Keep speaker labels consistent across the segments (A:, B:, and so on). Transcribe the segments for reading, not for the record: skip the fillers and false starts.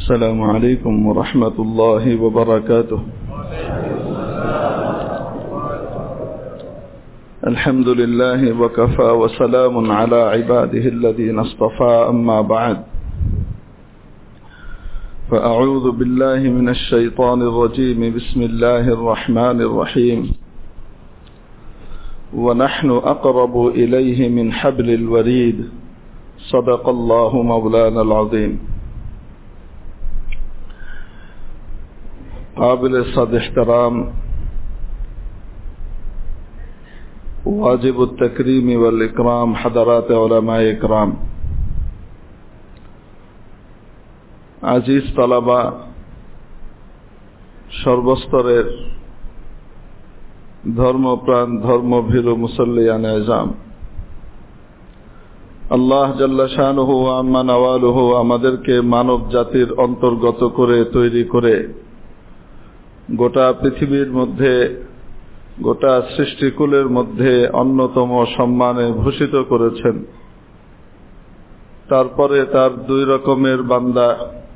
A: السلام عليكم ورحمة الله وبركاته. الحمد لله وكفى وسلام على عباده الذين اصطفى، أما بعد، فأعوذ بالله من الشيطان الرجيم. بسم الله الرحمن الرحيم. ونحن أقرب إليه من حبل الوريد. صدق الله مولانا العظيم. قابل صد احترام واجب التكريم والإكرام حضرات علماء إكرام، আজিজ তালাবা, সর্বস্তরের ধর্মপ্রাণ ধর্মভীরু মুসল্লিয়ান আযম, আল্লাহ জাল্লা শানুহু ওয়া আম্মা নাওয়ালুহু আমাদেরকে মানব জাতির অন্তর্গত করে তৈরি করে গোটা পৃথিবীর মধ্যে, গোটা সৃষ্টিকুলের মধ্যে অন্যতম সম্মানে ভূষিত করেছেন। তারপরে তার দুই রকমের বান্দা,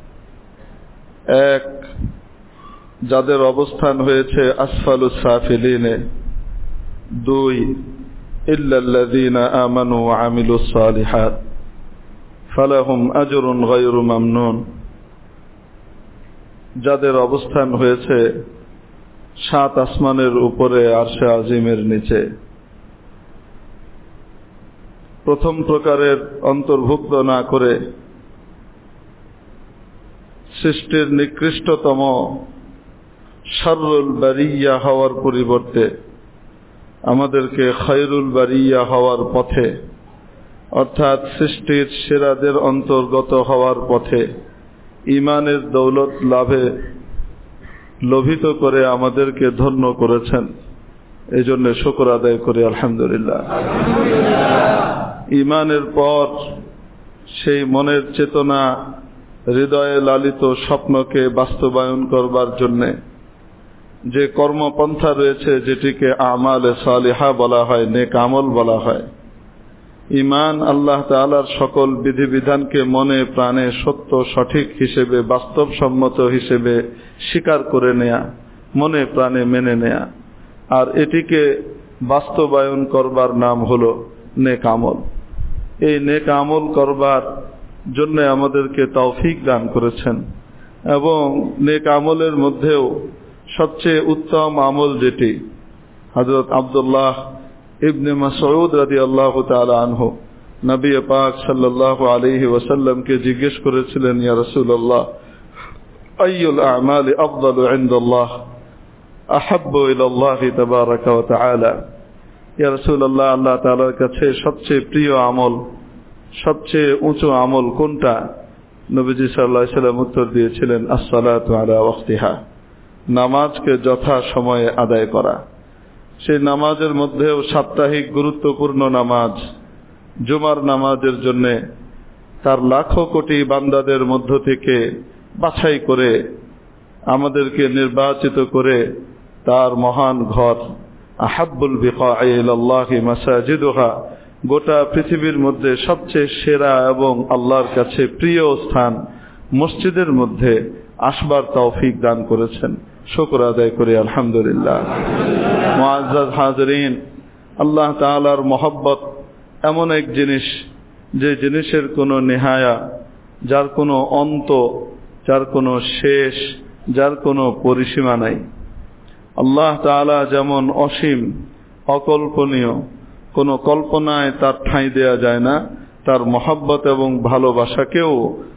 A: এক, যাদের অবস্থান হয়েছে আসফালুস সাফিলিনে, দুই, ইল্লাল্লাযীনা আমানু ওয়া আমিলুস সালিহাত ফালাহুম আজরুন গায়রু মামনুন, যাদের অবস্থান হয়েছে সাত আসমানের উপরে আরশে আজিমের নিচে। প্রথম প্রকারের অন্তর্ভুক্ত না করে সৃষ্টির নিকৃষ্টতম শাররুল বারিয়া হওয়ার পরিবর্তে আমাদেরকে খায়রুল বারিয়া হওয়ার পথে, অর্থাৎ সৃষ্টির সেরাদের অন্তর্গত হওয়ার পথে ঈমানের দৌলত লাভে লোভিত করে আমাদেরকে ধন্য করেছেন। এই জন্য শুকর আদায় করি আলহামদুলিল্লাহ। ঈমানের পর সেই মনের চেতনা, হৃদয়ে লালিত স্বপ্নকে বাস্তবায়ন করবার জন্যে যে কর্মপন্থা রয়েছে, যেটিকে আমালে সালিহা বলা হয়, নেক আমল বলা হয়। ঈমান আল্লাহ তাআলার সকল বিধিবিধানকে মনে প্রাণে সত্য সঠিক হিসেবে, বাস্তবসম্মত হিসেবে স্বীকার করে নেয়া, মনে প্রাণে মেনে নেয়া, আর এটিকে বাস্তবায়ন করবার নাম হলো নেক আমল। এই নেক আমল করবার জন্য আমাদেরকে তৌফিক দান করেছেন, এবং নেক আমলের মধ্যেও সবচেয়ে উত্তম আমল যেটি, হযরত আব্দুল্লাহ ইবনে মাসউদ রাদিয়াল্লাহু তাআলা আনহু নবী পাক সাল্লাল্লাহু আলাইহি ওয়াসাল্লামকে জিজ্ঞেস করেছিলেন, ইয়া রাসূলুল্লাহ, আইয়ুল আ'মালি আফদালু ইনদাল্লাহ আহাব্বু ইলাল্লাহি তাবারাকা ওয়া তাআলা। ইয়া রাসূলুল্লাহ, আল্লাহ তাআলার কাছে সবচেয়ে প্রিয় আমল, সবচেয়ে উঁচু আমল কোনটা? নবীজি সাল্লাল্লাহু আলাইহি ওয়াসাল্লাম উত্তর দিয়েছিলেন, আস-সালাতু আলা ওয়াক্তিহা, নামাজকে যথা সময়ে আদায় করা। সেই নামাজের মধ্যেও সাপ্তাহিক গুরুত্বপূর্ণ নামাজ জুমার নামাজের জন্য তার লাখো কোটি বান্দাদের মধ্য থেকে বাছাই করে আমাদেরকে নির্বাচিত করে তার মহান ঘর আহাব্বুল বিকাই ইলাল্লাহি মাসাজিদুহা, গোটা পৃথিবীর মধ্যে সবচেয়ে সেরা এবং আল্লাহর কাছে প্রিয় স্থান মসজিদের মধ্যে আসবার তৌফিক দান করেছেন। শুকর আদায় করি আলহামদুলিল্লাহ। মুআজ্জাজ হাজিরিন, আল্লাহ তাআলার মহব্বত এমন এক জিনিস, যে জিনিসের কোনো নেহায়া, যার কোনো অন্ত, যার কোনো শেষ, যার কোনো পরিসীমা নাই। আল্লাহ তাআলা যেমন অসীম, অকল্পনীয়, কোনো কল্পনায় তার ঠাঁই দেয়া যায় না, তার মহব্বত এবং ভালোবাসাকেও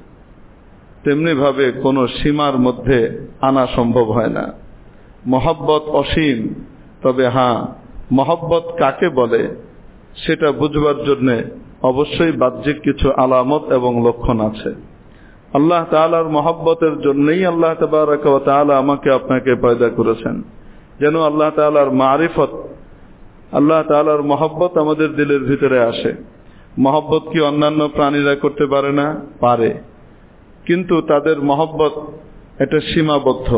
A: তেমনি ভাবে কোনো সীমার মধ্যে আনা সম্ভব হয় না। মহব্বত অসীম, তবে হ্যাঁ, মহব্বত কাকে বলে সেটা বুঝবার জন্য অবশ্যই বাহ্যিক কিছু আলামত এবং লক্ষণ আছে। আল্লাহ তাআলার মহব্বতের জন্যই আল্লাহ তাবারাকা ওয়া তাআলা আমাকে আপনাকে পয়দা করেছেন, যেন আল্লাহ তাআলার মারিফত, আল্লাহ তাআলার মহব্বত আমাদের দিলের ভিতরে আসে। মহব্বত কি অন্যান্য প্রাণীরা করতে পারে না? পারে, কিন্তু তাদের মহব্বত এটা সীমাবদ্ধ,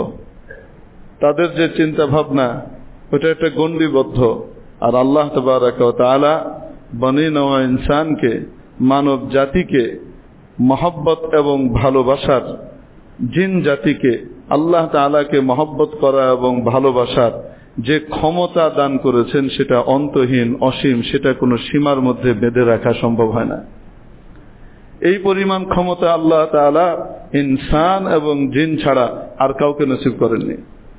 A: তাদের যে চিন্তা ভাবনা ওটা একটা গণ্ডিবদ্ধ। আর আল্লাহ তাবারাকা ওয়া তাআলা বনি নওয়া ইনসানকে, মানব জাতিকে মহব্বত এবং ভালোবাসার জিন জাতিকে আল্লাহ তাআলাকে মহব্বত করা এবং ভালোবাসার যে ক্ষমতা দান করেছেন সেটা অন্তহীন, অসীম, সেটা কোনো সীমার মধ্যে বেঁধে রাখা সম্ভব হয় না। এই পরিমাণ ক্ষমতা আল্লাহ তাআলা ইনসান এবং জিন ছাড়া আর কাউকে নসিব করেননি।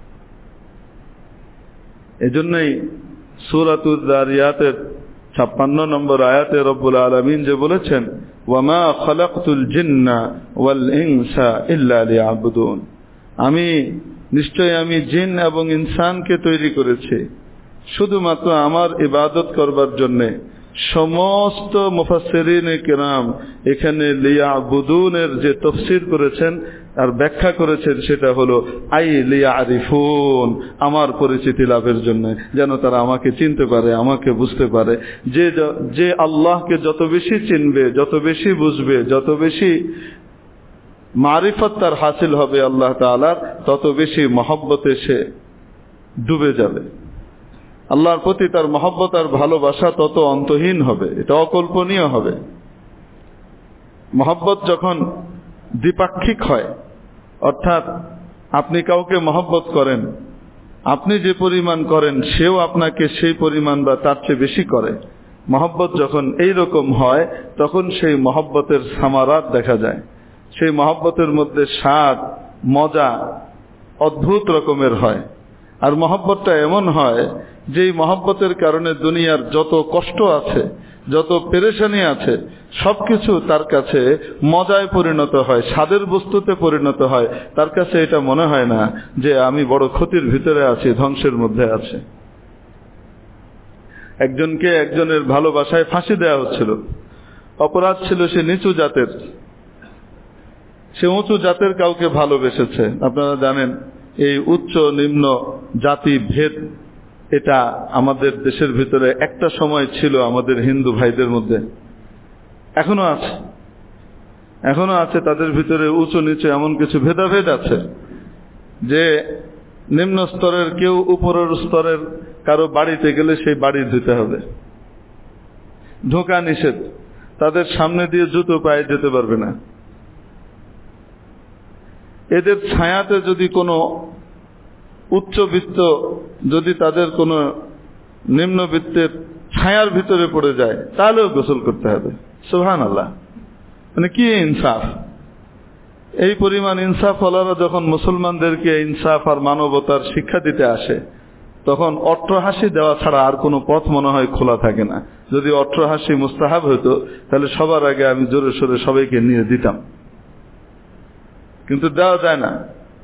A: এজন্যই সূরাতুজ যারিয়াতের 56 নম্বর আয়াতে রব্বুল আলামিন যে বলেছেন, ওয়ামা খালাকতুল জিন্না ওয়াল ইনসা ইল্লা লিয়াবুদুন, নিশ্চয় আমি জিন এবং ইনসানকে তৈরি করেছি শুধুমাত্র আমার ইবাদত করবার জন্য। সমস্ত মুফাসসিরিনে কিরাম এখানে লিয়াবুদুনের যে তাফসীর করেছেন আর ব্যাখ্যা করেছেন সেটা হলো আই লিয়ারিফুন, আমার পরিচিতি লাভের জন্য, যেন তারা আমাকে চিনতে পারে, আমাকে বুঝতে পারে। যে আল্লাহকে যত বেশি চিনবে, যত বেশি বুঝবে, যত বেশি মারিফত তার হাসিল হবে আল্লাহ তাআলার, তত বেশি মহব্বতে সে ডুবে যাবে। আল্লাহর প্রতি তার মহব্বত আর ভালোবাসা তত অন্তহীন হবে, এটা অকল্পনীয় হবে। মহব্বত যখন দ্বিপাক্ষিক হয়, অর্থাৎ আপনি কাউকে মহব্বত করেন, আপনি যে পরিমাণ করেন সেও আপনাকে সেই পরিমাণ বা তার চেয়ে বেশি করে, মহব্বত যখন এইরকম হয় তখন সেই মহব্বতের সামারাত দেখা যায়। সেই মহব্বতের মধ্যে স্বাদ, মজা অদ্ভুত রকমের হয়। আর মহব্বতটা এমন হয় যে এই মহব্বতের কারণে দুনিয়ার যত কষ্ট আছে, যত পেরেশানি আছে, সবকিছু তার কাছে মজায় পরিণত হয়, স্বাদের বস্তুতে পরিণত হয়। তার কাছে এটা মনে হয় না যে আমি বড় ক্ষতির ভিতরে আছি, ধ্বংসের মধ্যে আছে। একজনকে একজনের ভালোবাসায় ফাঁসি দেওয়া হচ্ছিল, অপরাধ ছিল সে নিচু জাতের, সে উঁচু জাতের কাউকে ভালোবেসেছে। আপনারা জানেন এই উচ্চ নিম্ন জাতি ভেদ, এটা আমাদের দেশের ভিতরে একটা সময় ছিল আমাদের হিন্দু ভাইদের মধ্যে, এখনো আছে তাদের ভিতরে উঁচু নিচু এমন কিছু ভেদাভেদ আছে যে নিম্ন স্তরের কেউ উপরের স্তরের কারো বাড়িতে গেলে সেই বাড়ি দিতে হবে, ঢোকা নিষেধ, তাদের সামনে দিয়ে জুতো পায়ে যেতে পারবে না। এদের ছায়াতে যদি কোনো উচ্চবিত্ত, যদি তাদের কোনো নিম্নবিত্তের ছায়ার ভিতরে পড়ে যায় তাহলেও গোসল করতে হবে। সুবহানাল্লাহ, মানে কি ইনসাফ! এই পরিমাণ ইনসাফ ওয়ালারা যখন মুসলমানদেরকে ইনসাফ আর মানবতার শিক্ষা দিতে আসে, তখন অট্টহাসি দেওয়া ছাড়া আর কোনো পথ মনে হয় খোলা থাকে না। যদি অট্টহাসি মুস্তাহাব হতো তাহলে সবার আগে আমি জোরে সোরে সবাইকে নিয়ে দিতাম, কিন্তু দেওয়া যায় না।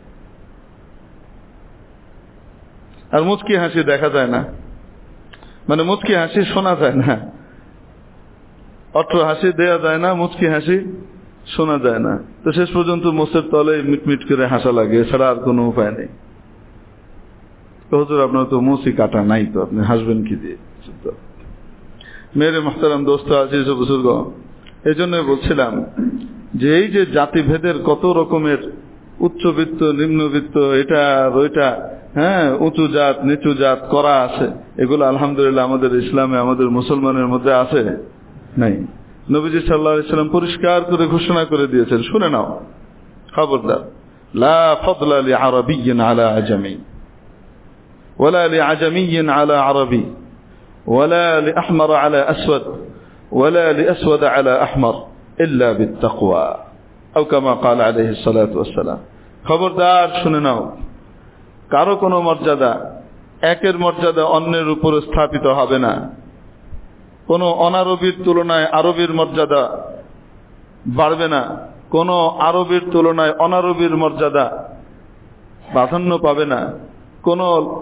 A: আর মুচকি হাসি দেখা যায় না, মানে মুচকি হাসি শোনা যায় না, অট্ট হাসি দেয়া যায় না, মুচকি হাসি শোনা যায় না। তো শেষ পর্যন্ত মুখের তলে মিটমিট করে হাসা লাগে, এছাড়া আর কোনো উপায় নেই। হুজুর আপনার তো মুচি কাটা নাই, তো আপনি হাসবেন কি দিয়ে? মেরে মুহতারাম দোস্ত আজিজ ও বুজুর্গ, এই জন্য বলছিলাম যে এই যে জাতিভেদের কত রকমের উচ্চবিত্ত নিম্নবিত্ত, এটা ওইটা, উঁচু জাত নিচু জাত করা আছে, এগুলো আলহামদুলিল্লাহ আমাদের ইসলামে, আমাদের মুসলমানের মধ্যে আছে নাই। নবীজি সাল্লাল্লাহু আলাইহি সাল্লাম পরিষ্কার করে ঘোষণা করে দিয়েছেন, শুনে নাও, খবরদার, লা ফাদলা লিআরাবিয়্যিন আলা আজামি ওয়ালা লিআজামিয়্যিন আলা আরাবি ওয়ালা লিআহমার আলা আসওয়াদ ওয়ালা লিআসওয়াদ আলা আহমার ইল্লা বিত্তাকওয়া আও কামা ক্বাল আলাইহিস সালাতু ওয়াস সালাম। খবরদার শুনে নাও, কারো কোনো মর্যাদা একের মর্যাদা অন্যের উপর স্থাপিত হবে না। কোন অনারবীর তুলনায় আরবীর মর্যাদা বাড়বে না, কোন আরবীর তুলনায় অনারবীর মর্যাদা প্রাধান্য পাবে না। কোন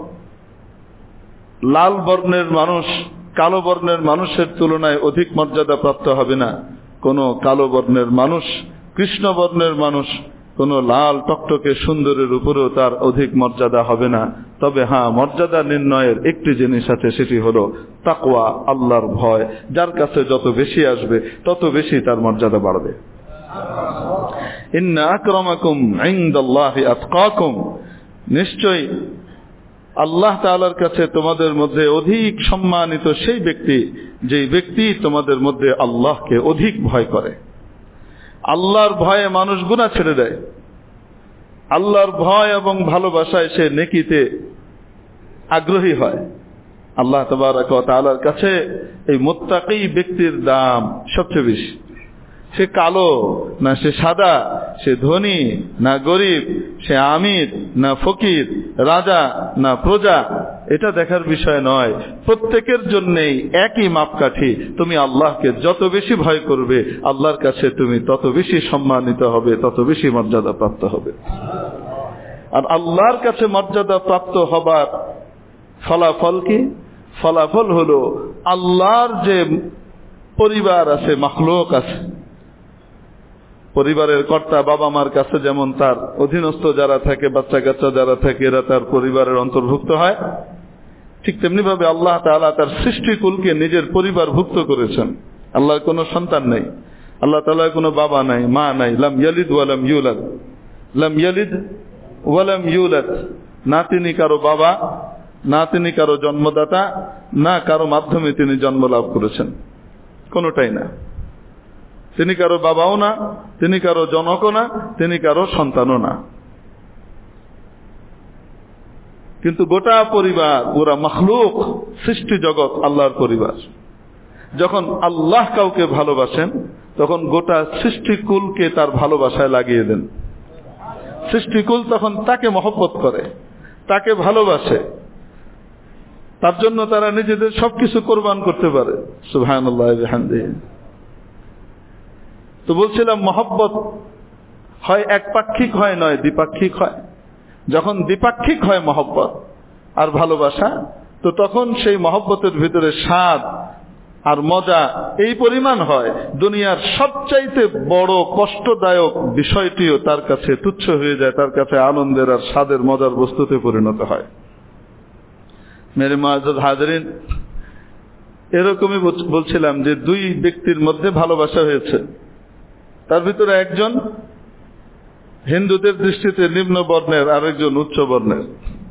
A: লাল বর্ণের মানুষ কালো বর্ণের মানুষের তুলনায় অধিক মর্যাদা প্রাপ্ত হবে না। কোন কালো বর্ণের মানুষ কৃষ্ণ বর্ণের মানুষ কোন লাল টকটকে সুন্দরের উপরেও তার অধিক মর্যাদা হবে না। তবে মর্যাদা নির্ণয়ের একটি জিনিস আছে, সেটি হলো তাকওয়া, আল্লাহর ভয়। যার কাছে যত বেশি আসবে তত বেশি তার মর্যাদা বাড়বে। ইন্না আকরামাকুম ইনদাল্লাহি আতকাকুম, নিশ্চয় আল্লাহ তাআলার কাছে তোমাদের মধ্যে অধিক সম্মানিত সেই ব্যক্তি, যেই ব্যক্তি তোমাদের মধ্যে আল্লাহকে অধিক ভয় করে। আল্লাহর ভয়ে মানুষ গুনাহ ছেড়ে দেয়, আল্লাহর ভয় এবং ভালোবাসায় সে নেকিতে আগ্রহী হয়। আল্লাহ তাবারক ওয়া তাআলার কাছে এই মুত্তাকি ব্যক্তির দাম সবচেয়ে বেশি। সে কালো না সে সাদা, সে ধনী না গরিব, সে আমির না ফকির, রাজা না প্রজা, এটা দেখার বিষয় নয়। প্রত্যেকের জন্যই একই মাপকাঠি। তুমি আল্লাহকে যত বেশি ভয় করবে, আল্লাহর কাছে তুমি তত বেশি সম্মানিত হবে, তত বেশি মর্যাদা প্রাপ্ত হবে। আর আল্লাহর কাছে মর্যাদা প্রাপ্ত হবার ফলাফল কি? ফলাফল হলো আল্লাহর যে পরিবার আছে, মাখলুক আছে, পরিবারের কর্তা বাবা মার কাছে যেমন তার অধীনস্থ যারা থাকে, বাচ্চা কাচ্চা যারা থাকে, এরা তার পরিবারের অন্তর্ভুক্ত হয়, ঠিক তেমনি ভাবে আল্লাহ তাআলা তার সৃষ্টিকুলকে নিজের পরিবারভুক্ত করেছেন। আল্লাহর কোনো সন্তান নেই, আল্লাহ তাআলার কোনো বাবা নাই, মা নাই। লাম ইয়ালিদ ওয়া লাম ইউলাদ, লাম ইয়ালিদ ওয়া লাম ইউলাদ। না তিনি কারো বাবা, না তিনি কারো জন্মদাতা, না কারো মাধ্যমে তিনি জন্ম লাভ করেছেন, কোনোটাই না। তিনি কারো বাবাও না, তিনি কারো জনকও না, তিনি কারো সন্তানও না। কিন্তু গোটা পরিবার, পুরা মাখলুক, সৃষ্টি জগৎ আল্লাহর পরিবার। যখন আল্লাহ কাউকে ভালোবাসেন, তখন গোটা সৃষ্টিকুলকে তার ভালোবাসায় লাগিয়ে দেন। সৃষ্টিকুল তখন তাকে মহব্বত করে, তাকে ভালোবাসে, তার জন্য তারা নিজেদের সবকিছু কোরবান করতে পারে। সুবহানাল্লাহ ওয়া বিহামদিহি। তো বলছিলাম, মহব্বত হয় একপাক্ষিক হয়, নয় দ্বিপাক্ষিক হয়। যখন দ্বিপাক্ষিক হয় মহব্বত আর ভালোবাসা, তো তখন সেই মহব্বতের ভিতরে স্বাদ আর মজা এই পরিমাণ হয়, দুনিয়ার সবচাইতে বড় কষ্টদায়ক বিষয়টিও তার কাছে তুচ্ছ হয়ে যায়, তার কাছে আনন্দের আর স্বাদের মজার বস্তুতে পরিণত হয়। মেরে মুআজ্জাজ হাজরিন, এরকমই বলছিলাম যে দুই ব্যক্তির মধ্যে ভালোবাসা হয়েছে। তার ভিতরে একজন হিন্দুদের দৃষ্টিতে নিম্ন বর্ণের, আরেকজন উচ্চ বর্ণের,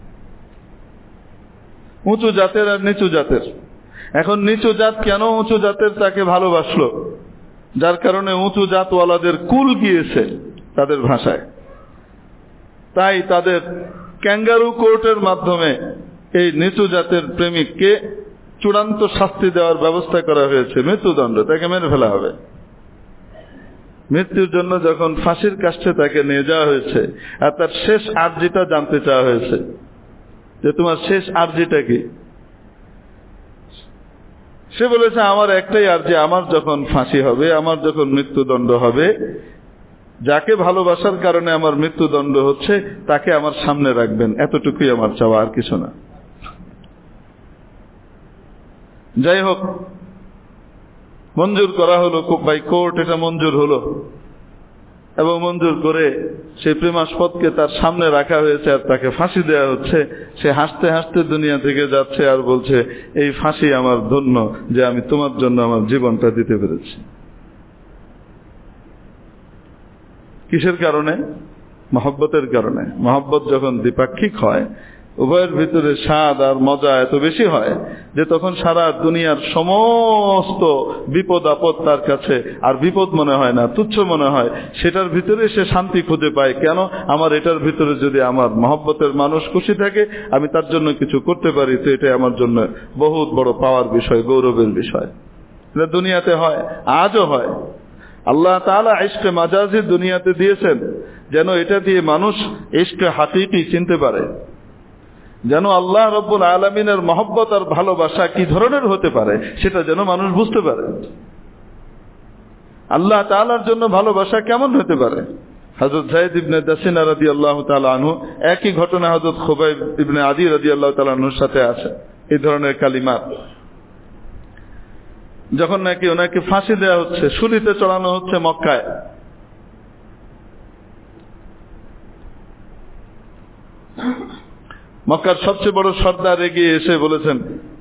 A: উঁচু জাতের আর নিচু জাতের। এখন নিচু জাত কেন উঁচু জাতের তাকে ভালোবাসলো? যার কারণে উঁচু জাতওয়ালাদের কুল গিয়েছে তাদের ভাষায়। তাই তাদের ক্যাঙ্গারু কোর্টের মাধ্যমে এই নিচু জাতের প্রেমিককে চূড়ান্ত শাস্তি দেওয়ার ব্যবস্থা করা হয়েছে, মৃত্যুদণ্ড, তাকে মেরে ফেলা হবে। মৃত্যুর জন্য যখন ফাঁসির কাষ্ঠে তাকে নিয়ে যাওয়া হয়েছে, আর তার শেষ আরজিটা জানতে চাওয়া হয়েছে যে তোমার শেষ আরজিটা কি? সে বলেছে, আমার একটাই আরজি, আমার যখন ফাঁসি হবে, আমার যখন মৃত্যুদণ্ড হবে, যাকে ভালোবাসার কারণে আমার মৃত্যুদণ্ড হচ্ছে তাকে আমার সামনে রাখবেন, এতটুকুই আমার চাওয়া, আর কিছু না। যাই হোক, মঞ্জুর করা হলো বাই কোর্ট, এটা মঞ্জুর হলো, এবং মঞ্জুর করে সেই প্রেমাস্পদকে তার সামনে রাখা হয়েছে আর তাকে ফাঁসি দেওয়া হচ্ছে। সে হাসতে হাসতে দুনিয়া থেকে যাচ্ছে আর বলছে, এই ফাঁসি আমার ধন্য যে আমি তোমার জন্য আমার জীবনটা দিতে পেরেছি। কিসের কারণে? মহব্বতের কারণে। মহব্বত যখন দ্বিপাক্ষিক হয়, উভয়ের ভিতরে স্বাদ আর মজা এত বেশি হয় যে তখন সারা দুনিয়ার সমস্ত বিপদ আপদ তার কাছে আর বিপদ মনে হয় না, তুচ্ছ মনে হয়। সেটার ভিতরে সে শান্তি খুঁজে পায়। কেন? আমার এটার ভিতরে যদি আমার মহব্বতের মানুষ খুশি থাকে, আমি তার জন্য কিছু করতে পারি, তো এটাই আমার জন্য বহুত বড় পাওয়ার বিষয়, গৌরবের বিষয়। এটা দুনিয়াতে হয়, আজও হয়। আল্লাহ তাআলা ইশকে মাজাজি দুনিয়াতে দিয়েছেন যেন এটা দিয়ে মানুষ ইশকে হাকিকি চিনতে পারে, যেন আল্লাহ রাব্বুল আলামিনের মহব্বত আর ভালোবাসা কি ধরনের হতে পারে সেটা যেন মানুষ বুঝতে পারে। আল্লাহ তাআলার জন্য ভালোবাসা কেমন হতে পারে। হযরত যায়েদ ইবনে দাসিনা রাদিয়াল্লাহু তাআলা আনহু, একই ঘটনা হযরত খুবাইব ইবনে আদি রাদিয়াল্লাহু তাআলা আনহুর সাথে আছে, এই ধরনের কালিমাত। যখন নাকি ওনাকে ফাঁসি দেওয়া হচ্ছে, শুলিতে চড়ানো হচ্ছে মক্কায়, মক্কার সবচেয়ে বড় সর্দার এগিয়ে এসে বলেছেন,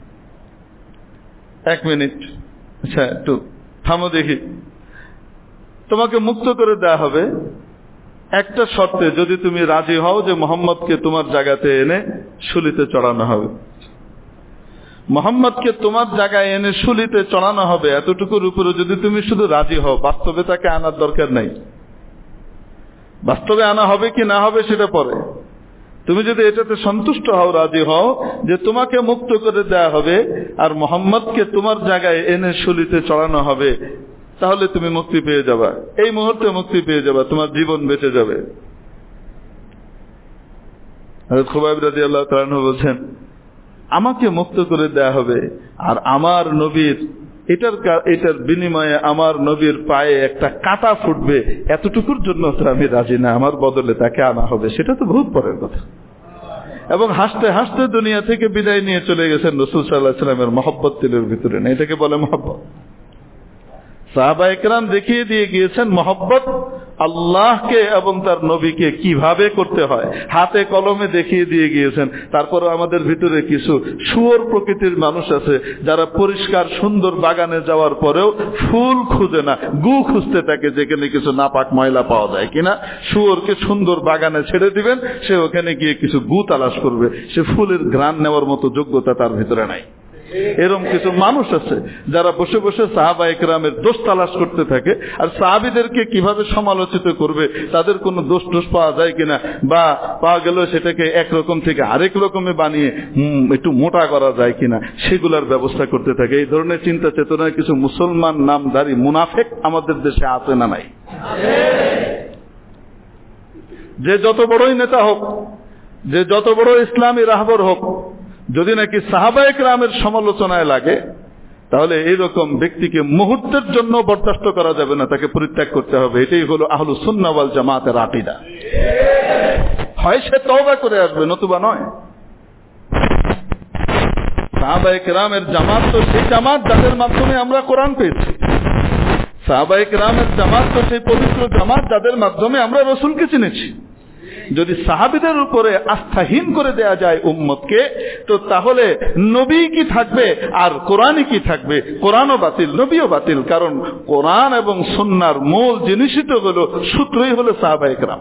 A: এক মিনিট, আচ্ছা একটু থামো দেখি, তোমাকে মুক্ত করে দেয়া হবে একটা শর্তে, যদি তুমি রাজি হও যে মোহাম্মদকে তোমার জায়গাতে এনে শুলিতে চড়ানো হবে। মোহাম্মদকে তোমার জায়গায় এনে শুলিতে চড়ানো হবে, এতটুকুর উপরে যদি তুমি শুধু রাজি হও, বাস্তবে তাকে আনার দরকার নাই। বাস্তবে আনা হবে কি না হবে সেটা পরে। তুমি যদি এটাতে সন্তুষ্ট হও, রাজি হও যে তোমাকে মুক্ত করে দেয়া হবে আর মোহাম্মদকে তোমার জায়গায় এনে শুলিতে চড়ানো হবে, তাহলে তুমি মুক্তি পেয়ে যাবা, এই মুহূর্তে মুক্তি পেয়ে যাবা, তোমার জীবন বেঁচে যাবে। হযরত খুবাইব রাদিয়াল্লাহু তাআলা আনহু বলেন, আমাকে মুক্ত করে দেয়া হবে আর আমার নবীর এটার বিনিময়ে আমার নবীর পায়ে একটা কাঁটা ফুটবে, এতটুকুর জন্য তো আমি রাজি না, আমার বদলে তাকে আনা হবে, সেটা তো বহুত পরের কথা। এবং হাসতে হাসতে দুনিয়া থেকে বিদায় নিয়ে চলে গেছেন রাসূল সাল্লাল্লাহু আলাইহি ওয়াসাল্লামের মহব্বত দিলের ভিতরে না, এটাকে বলে মহব্বত। সাহাবায়ে কেরাম দেখিয়ে দিয়ে গিয়েছেন মহব্বত আল্লাহকে এবং তার নবীকে কিভাবে করতে হয়, হাতে কলমে দেখিয়ে দিয়ে গিয়েছেন। তারপর আমাদের ভিতরে কিছু শুয়োর প্রকৃতির মানুষ আছে যারা পরিষ্কার সুন্দর বাগানে যাওয়ার পরেও ফুল খুঁজে না, গু খুঁজতে থাকে যেখানে কিছু নাপাক ময়লা পাওয়া যায় কিনা। শুয়োরকে সুন্দর বাগানে ছেড়ে দিবেন, সে ওখানে গিয়ে কিছু গু তালাশ করবে, সে ফুলের ঘ্রাণ নেওয়ার মতো যোগ্যতা তার ভিতরে নাই। এরকম কিছু মানুষ আছে যারা বসে বসে সাহাবায়ে কেরামের দোষ তালাশ করতে থাকে, আর সাহাবীদেরকে কিভাবে সমালোচিত করবে, তাদের কোনো দোষ পাওয়া যায় কিনা, বা পাওয়া গেল সেটাকে একরকম থেকে আরেক রকমে বানিয়ে একটু মোটা করা যায় কিনা, সেগুলোর ব্যবস্থা করতে থাকে। এই ধরনের চিন্তা চেতনায় কিছু মুসলমান নামধারী মুনাফিক আমাদের দেশে আছে না নাই? যে যত বড়ই নেতা হোক, যে যত বড় ইসলামী রাহবর হোক, যদি নাকি সাহাবায়ে কেরামের সমালোচনায় লাগে, তাহলে এইরকম ব্যক্তিকে মুহূর্তের জন্য বরদাস্ত করা যাবে না, তাকে পরিত্যাগ করতে হবে। এটাই হলো আহলুস সুন্নাহ ওয়াল জামাতের আকীদা। হয় সে তওবা করে আসবে, নতুবা নয়। সাহাবায়ে কেরামের জামাত তো সেই জামাত যাদের মাধ্যমে আমরা কোরআন পেয়েছি। সাহাবায়ে কেরামের জামাত তো সেই পবিত্র জামাত যাদের মাধ্যমে আমরা রাসূলকে চিনেছি। যদি সাহাবীদের উপরে আস্থাহীন করে দেয়া যায় উম্মতকে, তো তাহলে নবী কি থাকবে আর কোরআনই কি থাকবে? কোরআনও বাতিল, নবীও বাতিল। কারণ কোরআন এবং সুন্নাহর মূল জিনিসই তো হলো, সূত্রই হলো সাহাবায়ে কেরাম।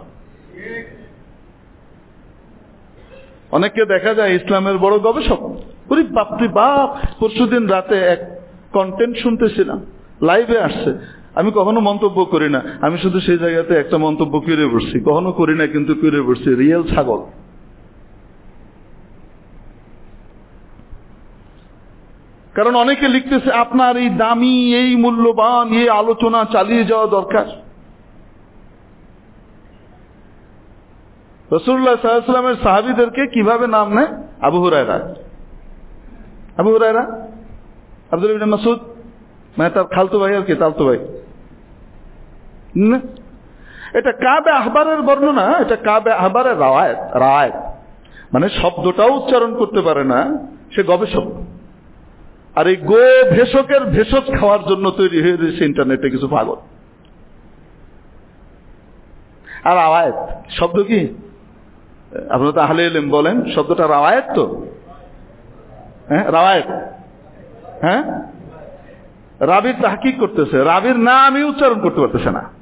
A: অনেককে দেখা যায় ইসলামের বড় গবেষক, ওরে বাপরে বাপ, পরশুদিন রাতে এক কন্টেন্ট শুনতেছিলাম, লাইভে আসছে। আমি কখনো মন্তব্য করি না, আমি শুধু সেই জায়গাতে একটা মন্তব্য করে বসছি, কখনো করি না কিন্তু করে বসছি, রিয়েল ছাগল। কারণ অনেকে লিখতেছে আপনার এই দামি, এই মূল্যবান, এই আলোচনা চালিয়ে যাওয়া দরকার। রাসূলুল্লাহ সাল্লাল্লাহু আলাইহি ওয়াসাল্লামের সাহাবীদেরকে কিভাবে নাম নেয়? আবু হুরায়রা, আব্দুল্লাহ ইবনে মাসউদ, মানে তার খালতো ভাই আর কি, তালতো ভাই। এটা কাবে আহবারের বর্ণনা, এটা কাবে আহবারের রাওয়ায়াত। মানে শব্দটাও উচ্চারণ করতে পারে না, সে গবেষক। আর এই গো ভেষকের ভেষজ খাওয়ার জন্য তৈরি হয়ে রয়েছে ইন্টারনেটে কিছু পাগল। আর রাওয়ায়াত শব্দ কি? আপনারা তো আহলে ইলম বলেন, শব্দটা রাওয়ায়াত তো, হ্যাঁ রাওয়ায়াত, হ্যাঁ। রাবির তাহকিক করতেছে, রাবির নামই উচ্চারণ করতে পারতেছে না,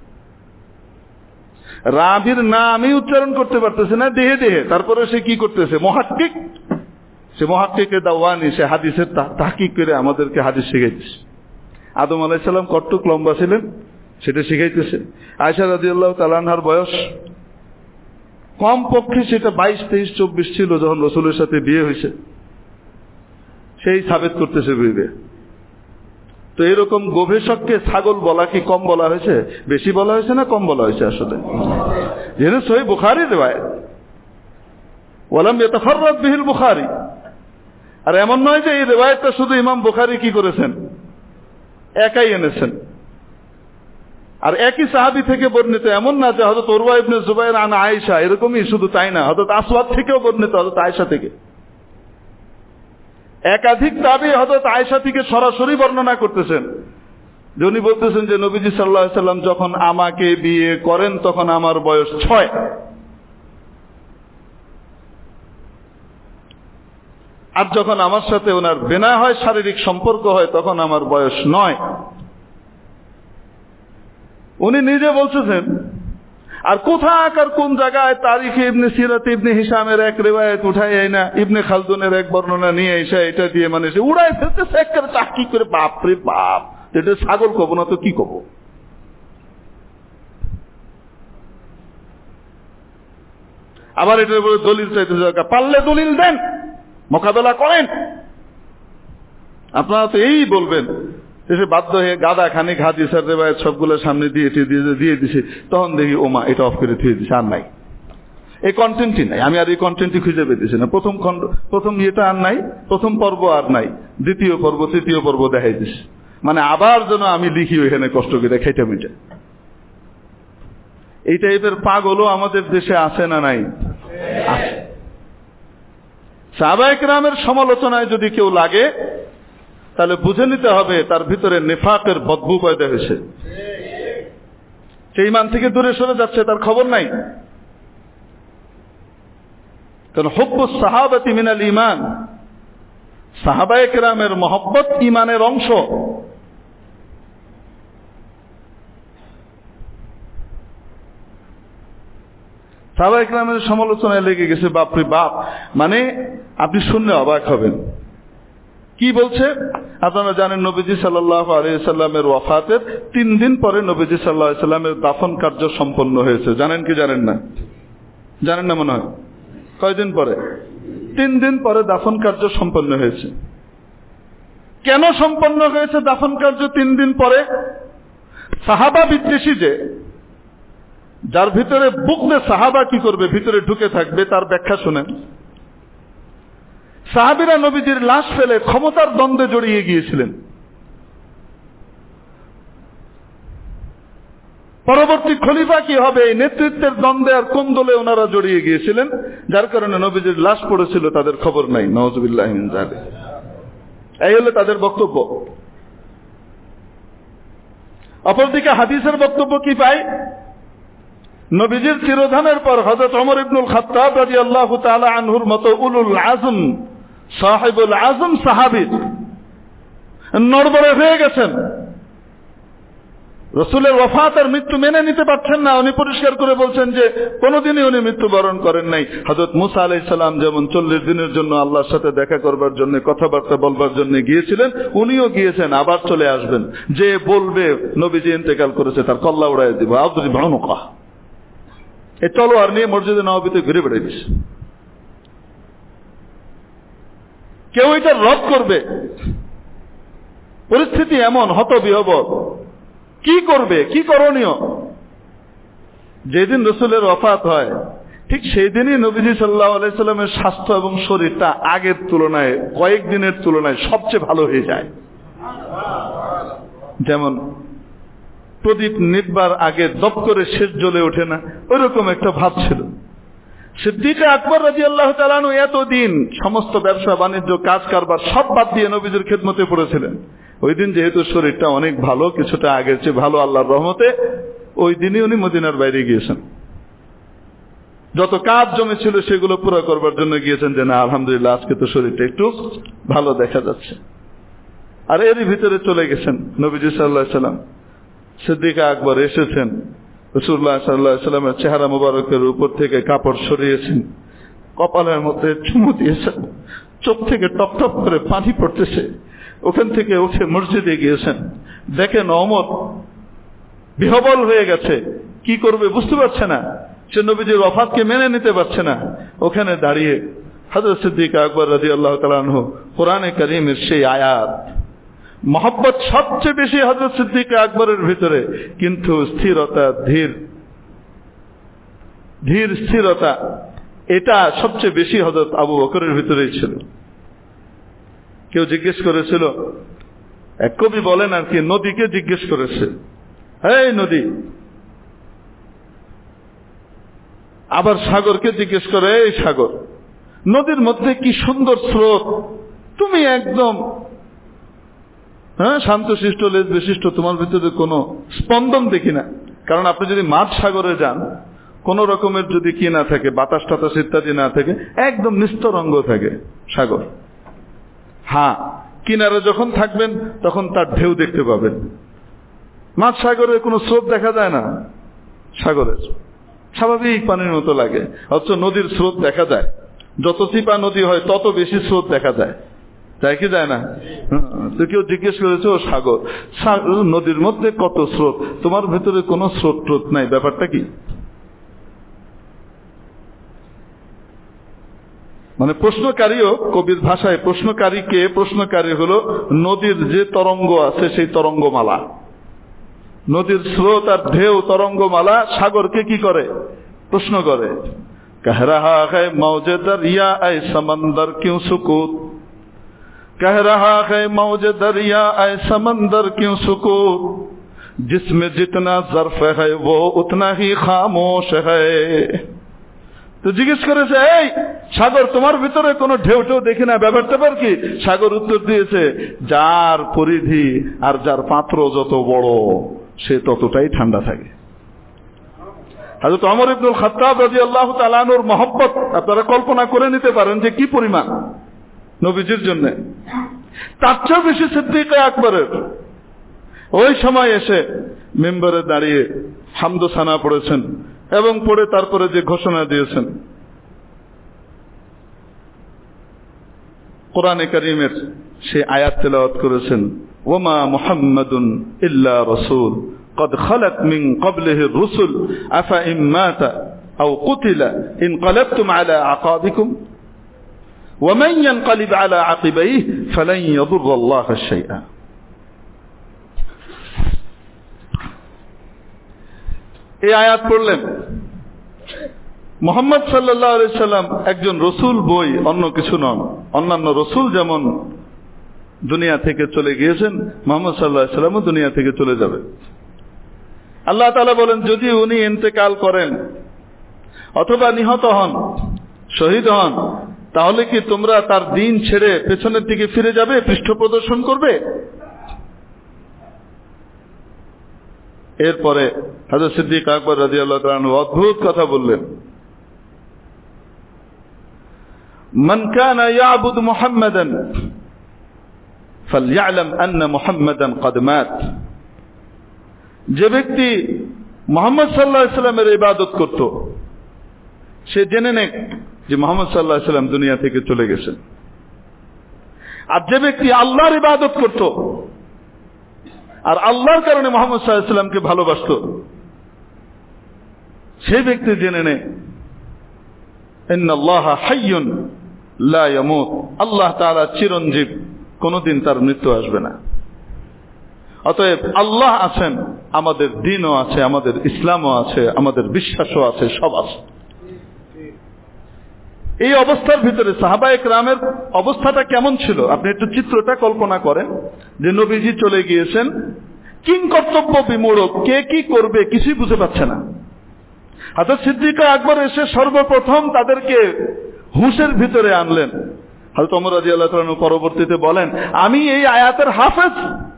A: রাবির নামই উচ্চারণ করতে পারতেছে না দেহে দেহে। তারপরে সে কি করতেছে? মুহাক্কিক, সে মুহাক্কিকে দাওয়ানি, সে হাদিসের তাহকিক করে আমাদেরকে হাদিস শিখাইতেছে। আদম আলাইহিস সালাম কতটুক লম্বা ছিলেন সেটা শিখাইতেছে। আয়েশা রাদিয়াল্লাহু তাআলা আনহার বয়স কম পক্ষে সেটা 22, 23, 24 ছিল যখন রাসূলের সাথে বিয়ে হয়েছে, সেই সাবেত করতেছে বিবে। তো এরকম গবেষককে ছাগল বলা কি কম বলা হয়েছে? বেশি বলা হয়েছে না কম বলা হয়েছে? আসলে যেহেতু সহিহ বুখারীর রিওয়ায়াত, ওয়ালাম ইয়াতাফাররাদ বিহিল বুখারী। আর এমন নয় যে এই রিওয়ায়াতটা শুধু ইমাম বুখারী কি করেছেন, একাই এনেছেন। আর একই সাহাবী থেকে বর্ণিত, এমন না যে হযরত উরওয়া ইবনে জুবাইর আন আয়েশা, এরকমই শুধু তাই না, হযরত আসওয়াদ থেকেও বর্ণিত, হযরত আয়েশা থেকে। একাধিক তাবী হযরত আয়েশা থেকে সরাসরি বর্ণনা করতেছেন, যে উনি বলতেছেন যে নবীজি সাল্লাল্লাহু আলাইহি সাল্লাম যখন আমাকে বিয়ে করেন তখন আমার বয়স 6, আর যখন আমার সাথে ওনার বিনা হয়, শারীরিক সম্পর্ক হয়, তখন আমার বয়স 9। উনি নিজে বলতেছেন। আর কোথাকার কোন জায়গায় তারিখে ইবনে সিরাত ইবনে হিশামের এক রিওয়ায়াত উঠাই না, ইবনে খালদুনের এক বর্ণনা নিয়ে এসে এটা দিয়ে মানে সে উড়াই ফেলতেছে একেবারে তাহকিক করে। বাপরে বাপ, এটা ছাগল কব না তো কি কব? আবার এটার উপরে দলিল চাইতে দরকার, পারলে দলিল দেন, মোকাবেলা করেন। আপনারা তো এই বলবেন, এসে বাধ্য হয়ে গাদা খানিক হাদিস আর রিওয়ায়াত সবগুলো সামনে দিয়ে দিছে, তখন দেখি ওমা এটা অফ করে দিয়ে দিছে, আর নাই, এই কন্টেন্টই নাই, আমি আর এই কন্টেন্টই খুঁজে পেতেছি না। প্রথম ইয়েটা আর নাই, প্রথম পর্ব আর নাই, দ্বিতীয় পর্ব তৃতীয় পর্ব দেখাই দিছে, মানে আবার যেন আমি লিখি ওইখানে কষ্ট করে খাইটা মিটে। এই টাইপের পাগলও আমাদের দেশে আছে না নাই? আছে। সাহাবায়ে কেরামের সমালোচনায় যদি কেউ লাগে তাহলে বুঝে নিতে হবে তার ভিতরে নেফাকের বদবু পয়দা হয়েছে, সেই ঈমান থেকে দূরে সরে যাচ্ছে, তার খবর নাই। কারণ হুব্বুস সাহাবাতি মিনাল ঈমান, সাহাবায়ে কেরামের মহব্বত ঈমানের অংশ। সাহাবায়ে কেরামের সমালোচনায় লেগে গেছে, বাপরে বাপ, মানে আপনি শুনলে অবাক হবেন। কি বলছে? আপনারা জানেন নবীজি সাল্লাল্লাহু আলাইহি সাল্লামের ওয়াফাতের 3 দিন পরে নবীজি সাল্লাল্লাহু আলাইহি সাল্লামের দাফন কার্য সম্পন্ন হয়েছে। জানেন কি জানেন না? জানেন না মনে হয়। কয়দিন পরে? 3 দিন পরে দাফন কার্য সম্পন্ন হয়েছে। কেন সম্পন্ন হয়েছে দাফন কার্য 3 দিন পরে? সাহাবা বিদ্বেষী যে, যার ভিতরে বুকলে সাহাবা কি করবে, ভিতরে ঢুকে থাকবে, তার ব্যাখ্যা শুনেন। সাহাবীরা নবীজির লাশ ফেলে ক্ষমতার দ্বন্দ্বে জড়িয়ে গিয়েছিলেন। পরবর্তী খলিফা কি হবে এই নেতৃত্বের দ্বন্দ্বে আর কোন্দলে ওনারা জড়িয়ে গিয়েছিলেন, যার কারণে নবীজির লাশ পড়েছিল, তাদের খবর নাই। নাউযুবিল্লাহি মিন যালিক। এই হলো তাদের বক্তব্য। অপরদিকে হাদিসের বক্তব্য কি পাই? নবীজির তিরোধানের পর হযরত ওমর ইবনুল খাত্তাব রাদিয়াল্লাহু তাআলা আনহুর মতো উলুল আজম, সাহিবুল আজম সাহাবী নড়বড়ে হয়ে গেছেন। রাসূলের ওয়াফাত আর মৃত্যু মেনে নিতে পারছেন না। উনি পরিষ্কার করে বলছেন যে কোনোদিনই উনি মৃত্যুবরণ করেন নাই। হযরত মুসা আলাইহিস সালাম যেমন 40 দিনের জন্য আল্লাহর সাথে দেখা করবার জন্য, কথাবার্তা বলবার জন্য গিয়েছিলেন, উনিও গিয়েছেন, আবার চলে আসবেন। যে বলবে নবীজি ইন্তেকাল করেছে তার কল্লা উড়াই দিব, আদরিব উনুকা, এই তলোয়ার নিয়ে মসজিদে নববীতে ঘুরে বেড়াইছে। কেউ এটা রদ করবে? পরিস্থিতি এমন হতবিহ্বল, কি করবে, কি করণীয়? যেদিন রাসূলের ওয়াফাত হয় ঠিক সেই দিনই নবীজি সাল্লাল্লাহু আলাইহি সাল্লামের স্বাস্থ্য এবং শরীরটা আগের তুলনায়, কয়েকদিনের তুলনায় সবচেয়ে ভালো হয়ে যায়। যেমন প্রদীপ নিভবার আগে দপ করে শেষ জ্বলে ওঠে না, ওইরকম একটা ভাব ছিল। সিদ্দিক আকবর রাদিয়াল্লাহু তাআলা আনহু এতদিন সমস্ত ব্যবসা বাণিজ্য কাজ কারবার সব বাদ দিয়ে নবীজির খেদমতে পড়েছিলেন। ওই দিন যেহেতু শরীরটা অনেক ভালো, কিছুটা আগের চেয়ে ভালো আল্লাহর রহমতে, ওই দিনই উনি মদিনার বাইরে গিয়েছেন। যত কাজ জমেছিল সেগুলো পুরো করবার জন্য গিয়েছেন, যে না আলহামদুলিল্লাহ আজকে তো শরীরটা একটু ভালো দেখা যাচ্ছে। আর এরই ভিতরে চলে গেছেন নবীজি সাল্লাল্লাহু আলাইহি সাল্লাম। সিদ্দিক আকবর এসেছেন, রাসূলুল্লাহ সাল্লাল্লাহু আলাইহি সাল্লামের চেহারা মোবারকের উপর থেকে কাপড় সরিয়েছেন, কপালের মধ্যে চুমু দিয়েছেন, চোখ থেকে টপ টপ করে পানি পড়তেছে। ওখান থেকে উঠে মসজিদে গিয়েছেন, দেখেন ওমর বিহ্বল হয়ে গেছে, কি করবে বুঝতে পারছে না, সে নবীজির ওয়াফাতকে মেনে নিতে পারছে না। ওখানে দাঁড়িয়ে হযরত সিদ্দিক আকবর রাদিয়াল্লাহু তাআলা আনহু কোরআনে কারীমের সেই আয়াত, মহব্বত সবচেয়ে বেশি হযরত সিদ্দিক আকবরের ভিতরে, কিন্তু স্থিরতা, ধীর স্থিরতা, এটা সবচেয়ে বেশি হযরত আবু বকরের ভিতরেই ছিল। কেউ জিজ্ঞেস করেছিল, এক কবি বলেন আর কি, নদীকে জিজ্ঞেস করেছে, এই নদী, আবার সাগরকে জিজ্ঞেস করে, এই সাগর, নদীর মধ্যে কি সুন্দর স্রোত, তুমি একদম শান্তশিষ্ট লেজ বিশিষ্ট, তোমার ভিতরে কোনো স্পন্দন দেখি না। কারণ আপনি যদি মাঝ সাগরে যান, কোন রকমের যদি কি না থাকে, বাতাস টাতাস ইত্যাদি না থাকে, একদম নিস্তরঙ্গ থাকে সাগর। হ্যাঁ, কিনারে যখন থাকবেন তখন তার ঢেউ দেখতে পাবেন। মাঝ সাগরে কোনো স্রোত দেখা যায় না, সাগরের স্বাভাবিক পানির মতো লাগে। অথচ নদীর স্রোত দেখা যায়, যত চিপা নদী হয় তত বেশি স্রোত দেখা যায়, তাই কি যায় না? তো কেউ জিজ্ঞেস করেছে, ও সাগর, নদীর মধ্যে কত স্রোত, তোমার ভেতরে কোনো স্রোত ট্রোত নাই, ব্যাপারটা কি? মানে প্রশ্নকারীও, কবির ভাষায় প্রশ্নকারীকে, প্রশ্নকারী হলো নদীর যে তরঙ্গ আছে সেই তরঙ্গমালা, নদীর স্রোত আর ঢেউ তরঙ্গমালা সাগরকে কি করে? প্রশ্ন করে। কহ রাহা है मौजे दरिया ऐ समंदर क्यों सुकूत, कह रहा है मौजे दरिया ऐ समंदर क्यों सुकूत, जिसमें जितना ज़र्फ है वो उतना ही खामोश है। তো জিজ্ঞেস করেছে, এই সাগর, তোমার ভিতরে কোনো ঢেউ ঢেউ দেখি না, ব্যাপারটা কি? সাগর উত্তর দিয়েছে, যার পরিধি আর যার পাত্র যত বড় সে ততটাই ঠান্ডা থাকে। হযরত ওমর ইবনুল খাত্তাব রাদিয়াল্লাহু তাআলা আনহুর মহব্বত আপনারা কল্পনা করে নিতে পারেন যে কি পরিমাণ নবীজির জন্য। তার চেয়েও বেশি সিদ্দিক আকবরের ওই সময় এসে মিম্বরে দাঁড়িয়ে হামদ ও সানা পড়েছেন এবং পড়ে তারপরে যে ঘোষণা দিয়েছেন, কোরআনে কারীমের সেই আয়াত তেলাওয়াত করেছেন, ওমা মুহাম্মাদুন ইল্লা রাসূল قد خلت من قبله الرسل أفإن مات أو قتل انقلبتم على أعقابكم ومن ينقلب على عقبيه فلن يضر الله شيئا। এই আয়াত পড়লেন। মুহাম্মদ সাল্লাল্লাহু আলাইহি সাল্লাম একজন রসুল বই, অন্য কিছু নন। অন্যান্য রসুল যেমন দুনিয়া থেকে চলে গিয়েছেন, মুহাম্মদ সাল্লাল্লাহু আলাইহি সাল্লামও দুনিয়া থেকে চলে যাবে। আল্লাহ তাআলা বলেন, যদি উনি ইন্তেকাল করেন অথবা নিহত হন, শহীদ হন, তাহলে কি তোমরা তার দিন ছেড়ে পেছনের দিকে ফিরে যাবে, পৃষ্ঠ প্রদর্শন করবে? এরপরে হযরত সিদ্দিক আকবর রাদিয়াল্লাহু তাআলা আনহু অদ্ভুত কথা বললেন, মান কানা ইয়াবুদু মুহাম্মাদান ফালইআলাম আন্না মুহাম্মাদান ক্বাদ মাত। যে ব্যক্তি মুহাম্মদ সাল্লাল্লাহু আলাইহি সাল্লামের ইবাদত করত সে জেনে নেক যে মুহাম্মদ সাল্লাল্লাহু আলাইহি সাল্লাম দুনিয়া থেকে চলে গেছেন। আর যে ব্যক্তি আল্লাহর ইবাদত করত আর আল্লাহর কারণে মুহাম্মদ সাল্লাল্লাহু আলাইহি সাল্লামকে ভালোবাসত, সেই ব্যক্তি জেনে নেয় ইন্নাল্লাহা হাইয়ুন লা ইয়ামুত, আল্লাহ তাআলা চিরঞ্জীব, কোনদিন তার মৃত্যু আসবে না। অতএব আল্লাহ আছেন, আমাদের দ্বীনও আছে, আমাদের ইসলামও আছে, আমাদের বিশ্বাসও আছে, সব আছে। এই অবস্থার ভিতরে সাহাবায়ে কেরামের অবস্থাটা কেমন ছিল আপনি একটু চিত্রটা কল্পনা করেন, যে নবীজি চলে গিয়েছেন, কিং কর্তব্য বিমূঢ়, কে কি করবে কিছুই বুঝে পাচ্ছে না। হযরত সিদ্দিক আকবর এসে সর্বপ্রথম তাদেরকে হুঁশের ভিতরে আনলেন। হযরত ওমর রাদিয়াল্লাহু তাআলা পরবর্তীতে বলেন, আমি এই আয়াতের হাফেজ,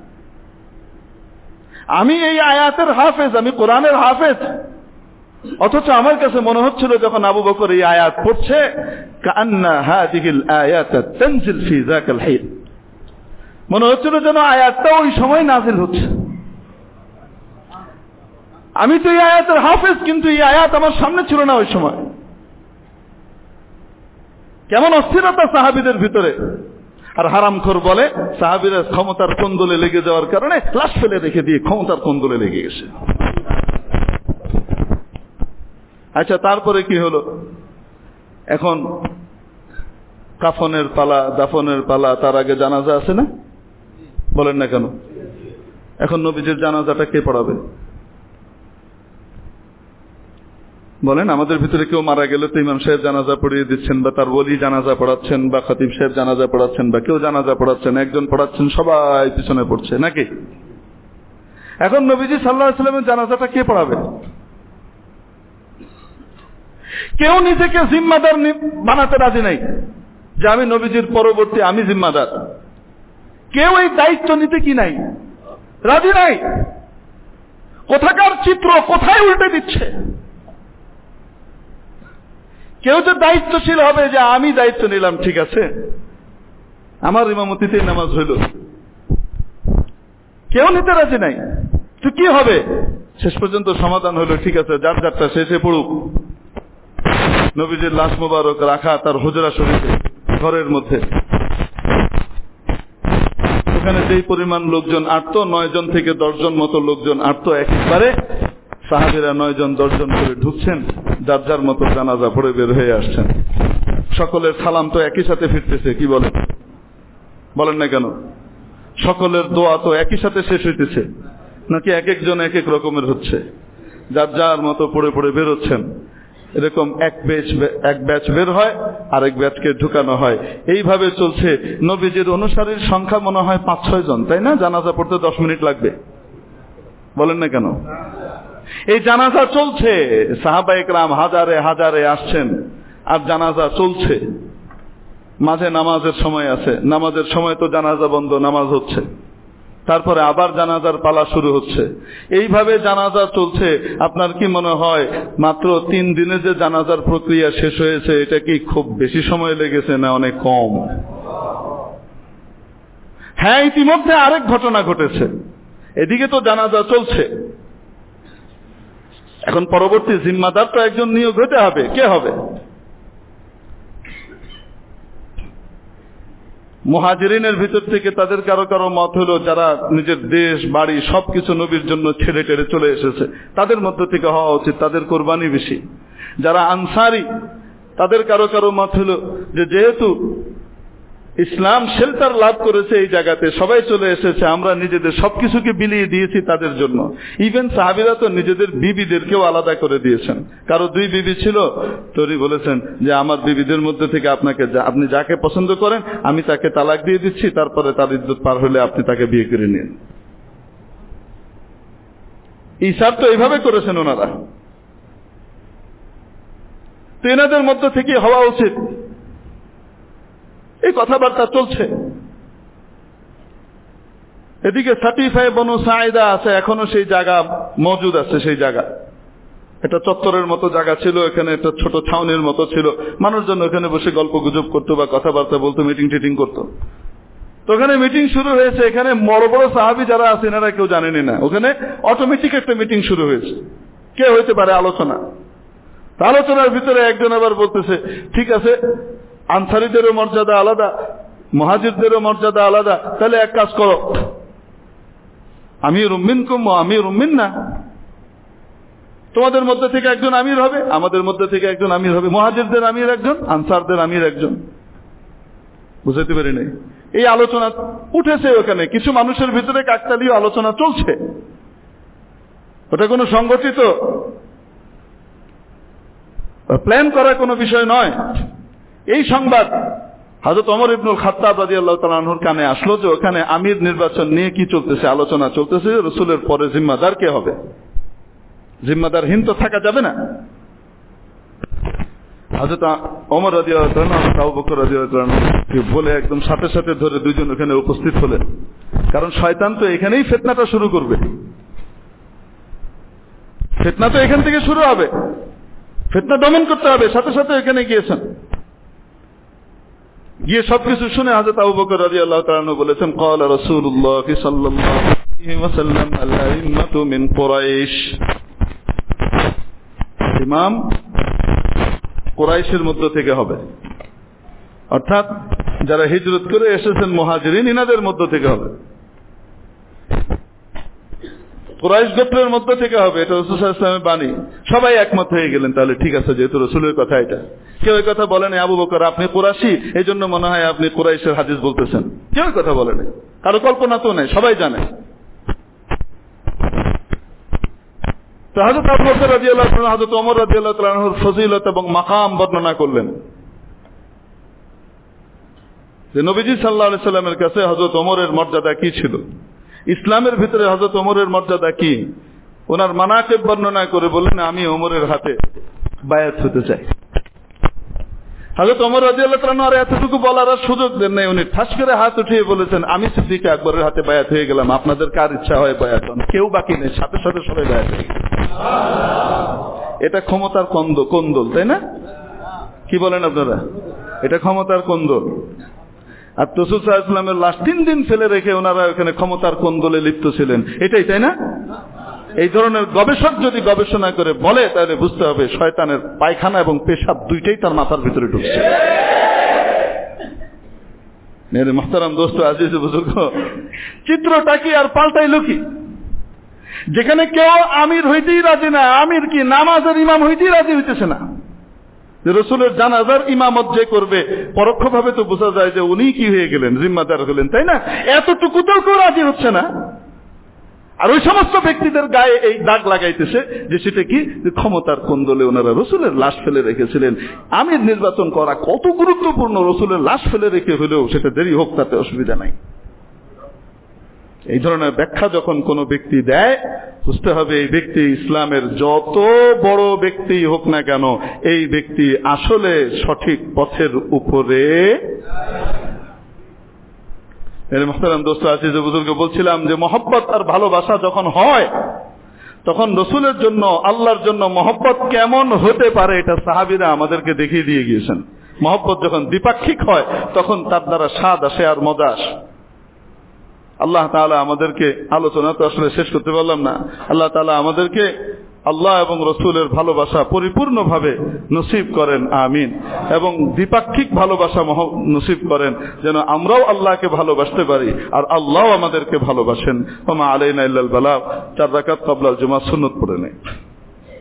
A: আমি এই আয়াতের হাফেজ, আমি কোরআনের হাফেজ। অথচ আমার কাছে মনে হচ্ছিল যখন আবু বকর এই আয়াত পড়ছে, কাআন্না হাযিহিল আয়াত তানজিল ফি যাকাল হিন, মনে হচ্ছিল যেন আয়াতটা ওই সময় নাজিল হচ্ছে। আমি তো এই আয়াতের হাফেজ, কিন্তু এই আয়াত আমার সামনে ছিল না ওই সময়। কেমন অস্থিরতা সাহাবীদের ভিতরে। আর হারামখোর বলে সাহাবীরা ক্ষমতার কোন্দলে লেগে যাওয়ার কারণে লাশ ফেলে রেখে দিয়ে ক্ষমতার কোন্দলে লেগে গেছে। আচ্ছা, তারপরে কি হলো? এখন কাফনের পালা, দাফনের পালা, তার আগে জানাজা আছে না? বলেন না কেন? এখন নবীজির জানাজাটা কে পড়াবে? বলেন, আমাদের ভিতরে কেউ মারা গেলে তো ইমাম সাহেব জানাজা পড়িয়ে দিচ্ছেন, বা তার ওলি জানাজা পড়াচ্ছেন, বা খতিব সাহেব জানাজা পড়াচ্ছেন, বা কেউ জানাজা পড়াচ্ছেন, একজন পড়াচ্ছেন, সবাই পিছনে পড়ছে নাকি? এখন নবীজি সাল্লাল্লাহু আলাইহি ওয়াসাল্লামের জানাজাটা কে পড়াবে? কেউ নিজেকে জিম্মাদার বানাতে রাজি নাই যে আমি নবীজির পরবর্তী, আমি জিম্মাদার। কেউ এই দায়িত্ব নিতে কি নাই, রাজি নাই। কোথাকার চিত্র কোথায় উল্টে দিচ্ছে। কেউ যে দায়িত্বশীল হবে যে আমি দায়িত্ব নিলাম, ঠিক আছে, আমার ইমামতিতে নামাজ হইল, কেউ নিতে রাজি নাই। তো কি হবে? শেষ পর্যন্ত সমাধান হলো, ঠিক আছে, যার যারটা শেষে পড়ুক। নবীজির লাশ মোবারক রাখা তার হুজরা শরীফে, ঘরের মধ্যে। ওখানে যেই পরিমাণ লোকজন আটতো, 9 জন থেকে 10 জন মতো লোকজন আটতো একবারে। সাহাবীরা 9 জন 10 জন করে ঢুকছেন, যার যার মতো জানাজা পড়ে বের হয়ে আসছেন। সকলের সালাম তো একই সাথে ফিরতেছে, কি বলেন? বলেন না কেন? সকলের দোয়া তো একই সাথে শেষ হইতেছে, নাকি এক একজন এক এক রকমের হচ্ছে? যার যার মতো পড়ে পড়ে বেরোচ্ছেন। এরকম এক ব্যাচ বের হয়, আরেক ব্যাচকে ঢুকানো হয়, এইভাবে চলছে। নবীজির অনুসারীর সংখ্যা মনে হয় 5-6 জন, তাই না? জানাজা পড়তে 10 মিনিট লাগবে, বলেন না কেন? এই জানাজা চলছে, সাহাবায়ে কেরাম হাজারে হাজারে আসছেন, আর জানাজা চলছে। মাঝে নামাজের সময় আছে, নামাজের সময় তো জানাজা বন্ধ, নামাজ হচ্ছে, তারপরে আবার জানাজার পালা শুরু হচ্ছে। এইভাবে জানাজা চলছে। আপনার কি মনে হয় মাত্র 3 দিনে যে জানাজার প্রক্রিয়া শেষ হয়েছে, এটা কি খুব বেশি সময় লেগেছে না অনেক কম? হ্যাঁ, ইতিমধ্যে আরেক ঘটনা ঘটেছে। এদিকে তো জানাজা চলছে, এখন পরবর্তী জিম্মাদার তো একজন নিয়োগ হতে হবে। কে হবে? মুহাজিরিনের ভিতর থেকে তাদের কারো কারো মত হলো, যারা নিজের দেশ বাড়ি সবকিছু নবীর জন্য ছেড়ে টেড়ে চলে এসেছে, তাদের মধ্য থেকে হওয়া উচিত, তাদের কোরবানি বেশি। যারা আনসারি, তাদের কারো কারো মত হলো যে যেহেতু ইসলাম শেল্টার লাভ করেছে এই জায়গাতে, সবাই চলে এসেছে, আমরা নিজেদের সবকিছুকে বিলিয়ে দিয়েছি তাদের জন্য। ইভেন সাহাবীরা তো নিজেদের বিবিদেরকেও আলাদা করে দিয়েছেন। কারো 2 বিবি ছিল, তরি বলেছেন যে আমার বিবিদের মধ্যে থেকে আপনি যাকে পছন্দ করেন আমি তাকে তালাক দিয়ে দিচ্ছি, তারপরে তার ইদ্যত পার হলে আপনি তাকে বিয়ে করে নিন। ঈসার তো এইভাবে করেছেন ওনারা। তো এনাদের মধ্য থেকে হওয়া উচিত, এই কথাবার্তা চলছে। এদিকে সাকিফা বনু সাঈদা আছে, এখনো সেই জায়গা মজুদ আছে। সেই জায়গা একটা চত্বরের মতো জায়গা ছিল, এখানে একটা ছোট ছাউনির মতো ছিল, মানুষজন ওখানে বসে গল্প গুজব করতো বা কথাবার্তা বলতো, মিটিং টিটিং করতো। তো ওখানে মিটিং শুরু হয়েছে। এখানে বড় বড় সাহাবী যারা আছেন এনারা কেউ জানেনি না, ওখানে অটোমেটিক একটা মিটিং শুরু হয়েছে। কে হইতে পারে? আলোচনা। আলোচনার ভিতরে একজন আবার বলতেছে, ঠিক আছে, আনসারীদেরও মর্যাদা আলাদা, মুহাজিরদেরও মর্যাদা আলাদা, তাহলে এক কাজ করো, আমিরুম মিনকুম ওয়া আমিরুম মিন্না, তোমাদের মধ্যে থেকে একজন আমির হবে, আমাদের মধ্যে থেকে একজন আমির হবে। মুহাজিরদের আমির একজন, আনসারদের আমির একজন। বুঝাইতে পারি নাই? এই আলোচনা উঠেছে ওখানে, কিছু মানুষের ভিতরে কাকতালীয় আলোচনা চলছে। ওটা কোনো সংগঠিত প্ল্যান করা কোনো বিষয় নয়। এই সংবাদ হযরত ওমর ইবনুল খাত্তাব রাদিয়াল্লাহু তাআলা আনহুর কানে আসলো যে ওখানে আমির নির্বাচন নিয়ে কি চলতেছে, আলোচনা চলতেছে। রাসূলের পরে জিম্মাদার কে হবে? জিম্মাদারহীন তো থাকা যাবে না। হযরত ওমর রাদিয়াল্লাহু তাআলা আবু বকর রাদিয়াল্লাহু তাআলা বলে একদম সাথে সাথে ধরে দুইজন ওখানে উপস্থিত হলেন, কারণ শয়তান তো এখানেই ফিতনাটা শুরু করবে। ফিতনা তো এখান থেকে শুরু হবে, ফিতনা দমন করতে হবে। সাথে সাথে এখানে গিয়েছেন, গিয়ে সবকিছু শুনে হযরত আবু বকর রাদিয়াল্লাহু তাআলা আনহু বলেছেন, ক্বালা রাসূলুল্লাহ সাল্লাল্লাহু আলাইহি ওয়াসাল্লাম আল-আইম্মাতু মিন কুরাইশ, ইমাম কুরাইশের মধ্য থেকে হবে, অর্থাৎ যারা হিজরত করে এসেছেন মুহাজিরিন, ইনাদের মধ্য থেকে হবে, কুরাইশ গোত্রের মধ্য থেকে হবে। এটা রাসূল সাল্লাল্লাহু আলাইহি ওয়াসাল্লামের বাণী। সবাই একমত হয়ে গেলেন, তাহলে ঠিক আছে, যেহেতু রাসূলের কথা এটা। কেউ এই কথা বলেন আবু বকর আপনি কুরাইশি, এই জন্য মনে হয় আপনি কুরাইশের হাদিস বলতেছেন, কেউ এই কথা বলেন, কারো কল্পনা তো নেই, সবাই জানে। তো হযরত আবু বকর রাদিয়াল্লাহু তাআলা হযরত ওমর রাদিয়াল্লাহু তাআলা আনহুর ফজিলত এবং মাকাম বর্ণনা করলেন যে নবীজি সাল্লাল্লাহু আলাইহি সাল্লামের কাছে হযরত ওমরের মর্যাদা কি ছিল, ইসলামের ভিতরে হযরত ওমরের মর্যাদা কি। ওনার মানাকিব বর্ণনা করে বললেন, আমি ওমরের হাতে বায়াত হতে চাই। হযরত ওমর রাদিয়াল্লাহু তাআলা আর এতটুকু বলার আর সুযোগ দেন নাই, উনি ঠাস করে হাত উঠিয়ে বলেছেন, আমি সিদ্দিক আকবরের হাতে বায়াত হয়ে গেলাম, আপনাদের কার ইচ্ছা হয় বায়াত হন। কেউ বাকি নেই, সাথে সাথে সবাই বায়াত হয়ে গেল। এটা ক্ষমতার কোন্দল, তাই না? কি বলেন আপনারা? এটা ক্ষমতার কোন্দল। আর রাসূল সাল্লাল্লাহু আলাইহি ওয়াসাল্লামের লাশ 3 দিন ফেলে রেখে ওনারা ওখানে ক্ষমতার কোন্দলে লিপ্ত ছিলেন, এটাই, তাই না? এই ধরনের গবেষক যদি গবেষণা করে বলে, তাহলে বুঝতে হবে শয়তানের পায়খানা এবং পেশাব দুইটাই তার মাথার ভিতরে ঢুকছে। মেরে মুহতারাম দোস্ত, আজিজ বুজুর্গ, চিত্রটা কি আর পাল্টাইল কি? যেখানে কেউ আমির হইতেই রাজি না, আমির কি নামাজের ইমাম হইতেই রাজি হইতেছে না, যে রসুলের জানাজার ইমামত যে করবে পরোক্ষভাবে তো বোঝা যায় যে উনি কি হয়ে গেলেন, জিম্মাদার হলেন, তাই না? এতটুকুতেও কেউ রাজি হচ্ছে না। আর ওই সমস্ত ব্যক্তিদের গায়ে এই দাগ লাগাইতেছে যে সেটা কি, ক্ষমতার কোন্দলে ওনারা রসুলের লাশ ফেলে রেখেছিলেন। আমির নির্বাচন করা কত গুরুত্বপূর্ণ, রসুলের লাশ ফেলে রেখে হলেও সেটা দেরি হোক, তাতে অসুবিধা নাই। এই ধরনের ব্যাখ্যা যখন কোনো ব্যক্তি দেয়, বুঝতে হবে এই ব্যক্তি ইসলামের যত বড় ব্যক্তি হোক না কেন, এই ব্যক্তি আসলে সঠিক পথের উপরে। মুহতারাম দোস্ত আজিজ বুজুর্গ, বলছিলাম যে মহব্বত আর ভালোবাসা যখন হয় তখন রসুলের জন্য, আল্লাহর জন্য মহব্বত কেমন হতে পারে এটা সাহাবীরা আমাদেরকে দেখিয়ে দিয়ে গিয়েছেন। মহব্বত যখন দ্বিপাক্ষিক হয় তখন তার দ্বারা স্বাদ আসে আর মজা আসে। আল্লাহ তাআলা আমাদেরকে, আলোচনা তো আসলে শেষ করতে পারলাম না, আল্লাহ তাআলা আমাদেরকে আল্লাহ এবং রসুলের ভালোবাসা পরিপূর্ণভাবে নসিব করেন, আমিন। এবং দ্বিপাক্ষিক ভালোবাসা নসিব করেন, যেন আমরাও আল্লাহকে ভালোবাসতে পারি আর আল্লাহ আমাদেরকে ভালোবাসেন। ওয়া মা আলাইনা ইল্লাল বালাগ। 4 রাকাত ক্বাবলাল জুমআহ সুন্নাত পড়ে নেই।